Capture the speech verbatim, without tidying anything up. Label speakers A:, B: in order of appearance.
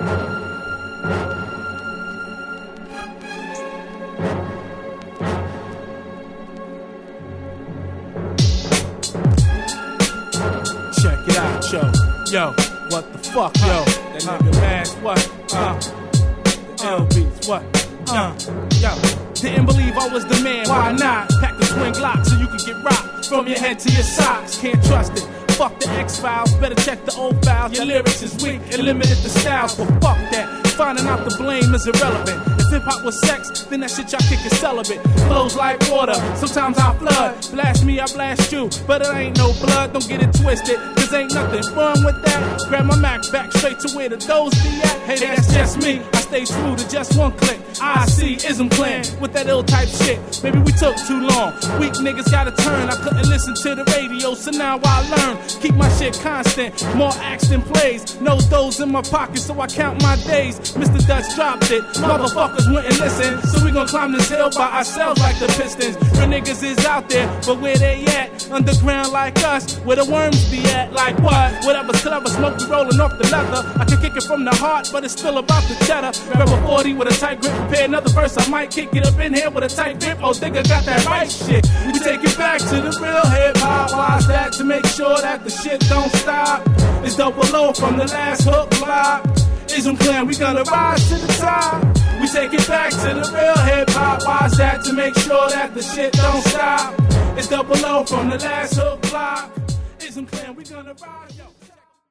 A: Check it out, yo. Yo, what the fuck, yo? That nigga Mass, what? Uh, the L Beats, what? Uh, yo. Didn't believe I was the man, why not? Pack the twin Glock so you can get rocked from your head to your socks. Can't trust it. Fuck the X-Files, better check the old files. Your lyrics is weak and limited the styles, but fuck that. Finding out the blame is irrelevant. If hip-hop was sex, then that shit y'all kick is celibate. Flows like water, sometimes I flood. Blast me, I blast you, but it ain't no blood. Don't get it twisted, cause ain't nothing wrong with that. Grab my Mac back straight to where the doors be at. Hey, that's just me, I stay true to just one click. I see ism clan with that ill type shit. Maybe we took too long. Weak niggas gotta turn. I couldn't listen to the radio, so now I learn. Keep my shit constant, more acts than plays. No those in my pocket, so I count my days. Mister Dutch dropped it, motherfuckers wouldn't listen. So we gon' climb this hill by ourselves like the Pistons. Real niggas is out there, but where they at? Underground like us, where the worms be at? Like what? Whatever's clever, smoke be rolling off the leather. I can kick it from the heart, but it's still about the cheddar. Grab a forty with a tight grip, prepare another verse. I might kick it up in here with a tight grip. Oh, think I got that right shit. We take it back to the real hip hop. Why's that? To make sure that the shit don't stop. It's double O from the last hook block. Ism Clan, we gonna rise to the top. We take it back to the real hip hop. Why's that? To make sure that the shit don't stop. It's double O from the last hook block. Ism Clan, we gonna rise, yo.